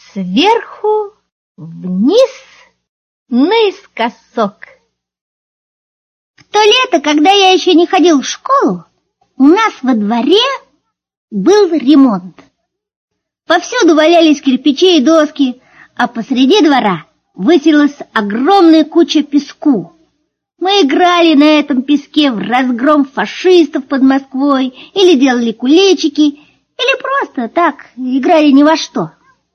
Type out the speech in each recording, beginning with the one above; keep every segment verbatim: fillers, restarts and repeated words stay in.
Сверху вниз наискосок. В то лето, когда я еще не ходил в школу, у нас во дворе был ремонт. Повсюду валялись кирпичи и доски, а посреди двора высилась огромная куча песку. Мы играли на этом песке в разгром фашистов под Москвой, или делали куличики, или просто так играли ни во что.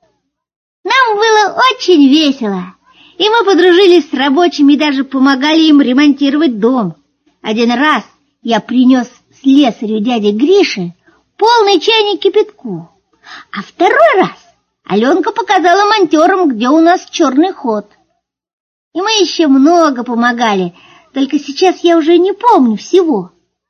Нам было очень весело, и мы подружились с рабочими и даже помогали им ремонтировать дом. Один раз я принес слесарю дяде Грише полный чайник кипятку, а второй раз Аленка показала монтерам, где у нас черный ход. И мы еще много помогали, только сейчас я уже не помню всего.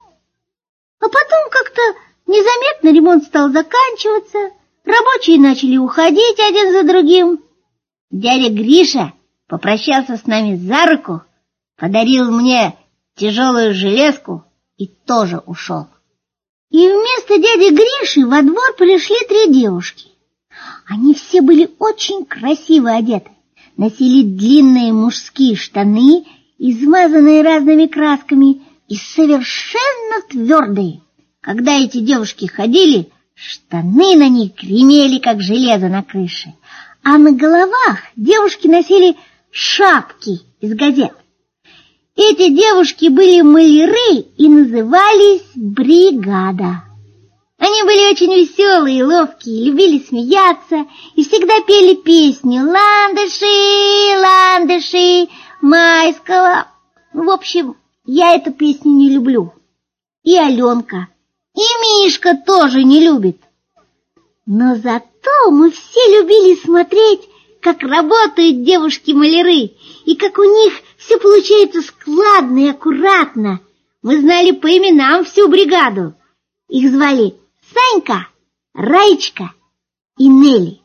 А потом как-то незаметно ремонт стал заканчиваться, рабочие начали уходить один за другим. Дядя Гриша попрощался с нами за руку, подарил мне тяжелую железку и тоже ушел. И вместо дяди Гриши во двор пришли три девушки. Они все были очень красиво одеты, носили длинные мужские штаны, измазанные разными красками и совершенно твердые. Когда эти девушки ходили, штаны на них гремели, как железо на крыше, а на головах девушки носили шапки из газет. Эти девушки были маляры и назывались «Бригада». Они были очень веселые и ловкие, любили смеяться и всегда пели песню «Ландыши, ландыши, майского». В общем, я эту песню не люблю. И Аленка, и Мишка тоже не любит. Но зато мы все любили смотреть, как работают девушки-маляры, и как у них все получается складно и аккуратно. Мы знали по именам всю бригаду. Их звали Санька, Раечка и Нелли.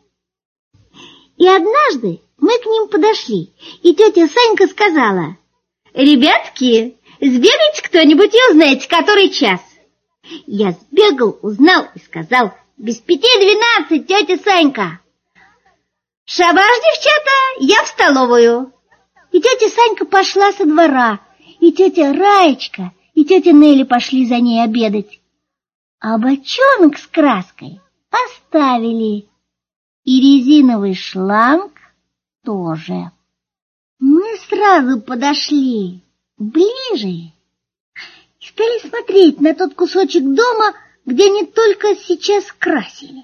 И однажды мы к ним подошли, и тетя Санька сказала: «Ребятки, сбегайте кто-нибудь и узнайте, который час». Я сбегал, узнал и сказал: «Без пяти двенадцать, тетя Санька». «Шабаш, девчата, я в столовую». И тетя Санька пошла со двора, и тетя Раечка, и тетя Нелли пошли за ней обедать. А бочонок с краской оставили, и резиновый шланг тоже. Мы сразу подошли ближе и стали смотреть на тот кусочек дома, где они только сейчас красили.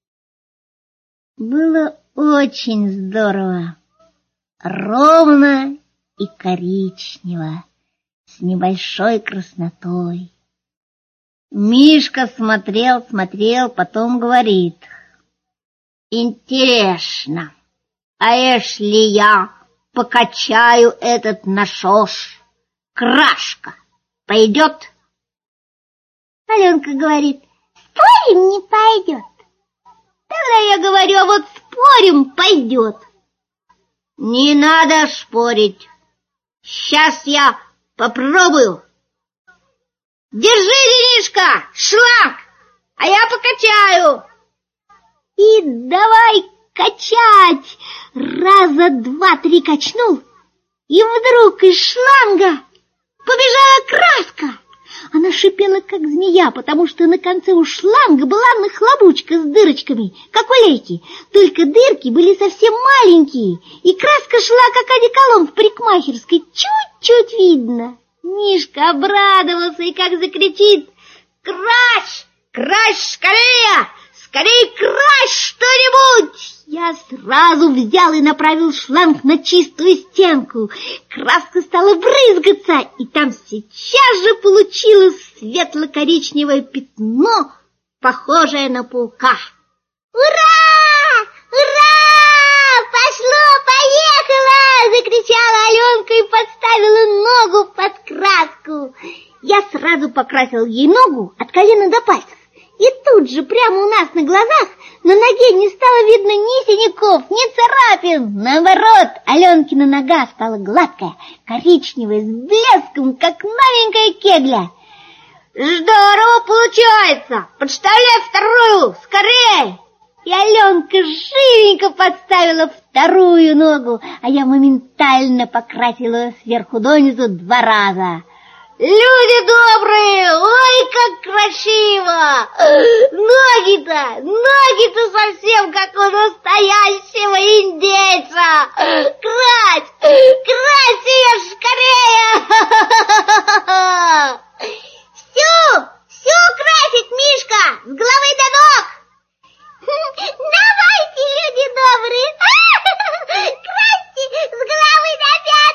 Было очень здорово, ровно и коричнево, с небольшой краснотой. Мишка смотрел, смотрел, потом говорит: «Интересно, а если я покачаю этот нашош, крашка пойдет?» Аленка говорит: «Спорим, не пойдет». Тогда я говорю: «А вот спорим, пойдет». «Не надо спорить, сейчас я попробую. Держи, Денишка, шланг, а я покачаю». И давай качать. Раза два-три качнул, и вдруг из шланга побежала краска. Она шипела, как змея, потому что на конце у шланга была нахлобучка с дырочками, как у лейки. Только дырки были совсем маленькие, и краска шла, как одеколон в парикмахерской, чуть-чуть видно. Мишка обрадовался и как закричит: «Крась! Крась скорее! Скорее крась что-нибудь!» Я сразу взял и направил шланг на чистую стенку. Краска стала брызгаться, и там сейчас же получилось светло-коричневое пятно, похожее на паука. «Ура! Ура! Пошло-поехало!» — закричала Аленка и подставила ногу под краску. Я сразу покрасил ей ногу от колена до пальцев. И тут же, прямо у нас на глазах, на ноге не стало видно ни синяков, ни царапин. Наоборот, Аленкина нога стала гладкая, коричневая, с блеском, как новенькая кегля. «Здорово получается! Подставляй вторую! Скорей!» И Аленка живенько подставила вторую ногу, а я моментально покрасила ее сверху донизу два раза. Люди добрые, ой, как красиво! Ноги-то, ноги-то совсем как у настоящего индейца! Крась, крась ее скорее! Всю, всю красить, Мишка, с головы до ног! Давайте, люди добрые, красьте с головы до пят!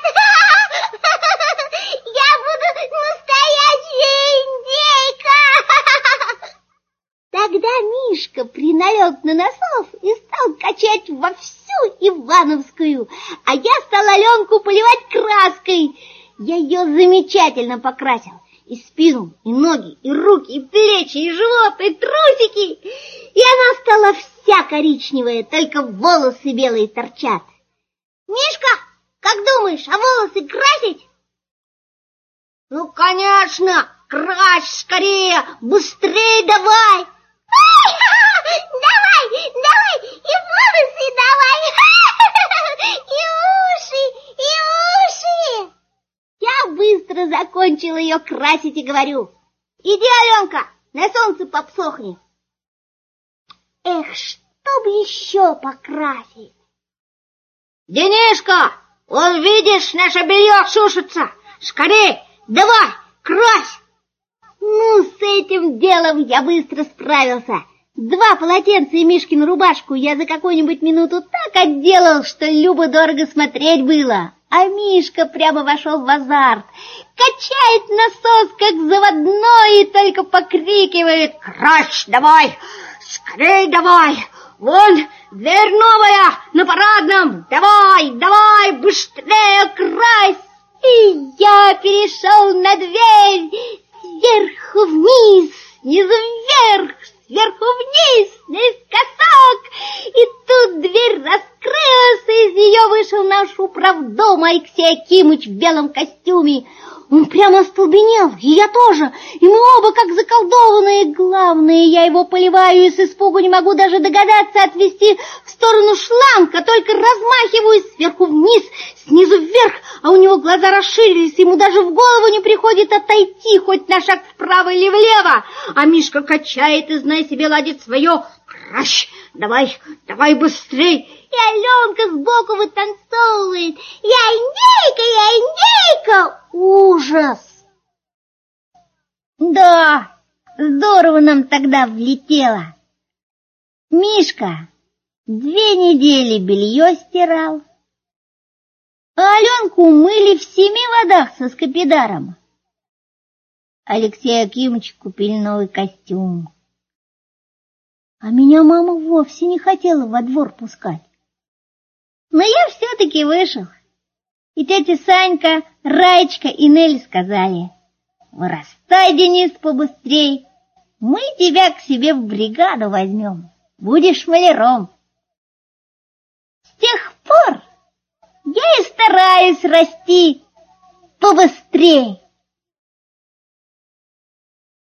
Я буду настоящая индейка! Тогда Мишка приналег на насос и стал качать во всю Ивановскую, а я стал Аленку поливать краской. Я ее замечательно покрасил. И спину, и ноги, и руки, и плечи, и живот, и трусики. И она стала вся коричневая, только волосы белые торчат. Мишка, как думаешь, а волосы красить? Ну, конечно, крась скорее, быстрее давай. Давай, давай, и волосы давай, и уши, и уши. Я быстро закончила ее красить и говорю: иди, Аленка, на солнце попсохни. Эх, чтоб еще покрасить. Денишка, вон видишь, наше белье сушится. Скорей, давай, крась. Ну, с этим делом я быстро справился. Два полотенца и Мишкину рубашку я за какую-нибудь минуту так отделал, что любо-дорого смотреть было. А Мишка прямо вошел в азарт, качает насос, как заводной, и только покрикивает: крась давай, скорей давай, вон дверь новая на парадном, давай, давай, быстрее крась. И я перешел на дверь, сверху вниз, снизу вверх, сверху вниз, наискосок. И тут дверь раскрылась, и из нее вышел наш управдом Алексей Акимыч в белом костюме. Он прямо остолбенел, и я тоже, и мы оба как заколдованные. Главное, я его поливаю и с испугу не могу даже догадаться отвести в сторону шланг, а только размахиваюсь сверху вниз, снизу вверх, а у него глаза расширились, ему даже в голову не приходит отойти хоть на шаг вправо или влево. А Мишка качает и, знай себе, ладит свое: крась, давай, давай быстрей. И Аленка сбоку вытанцовывает: я индейка, я индейка. Ужас! Да, здорово нам тогда влетело. Мишка две недели белье стирал, а Аленку мыли в семи водах со скипидаром. Алексею Акимычу купили новый костюм. А меня мама вовсе не хотела во двор пускать. Но я все-таки вышел. И тетя Санька, Раечка и Нелли сказали: вырастай, Денис, побыстрей, мы тебя к себе в бригаду возьмем, будешь маляром. С тех пор я и стараюсь расти побыстрей.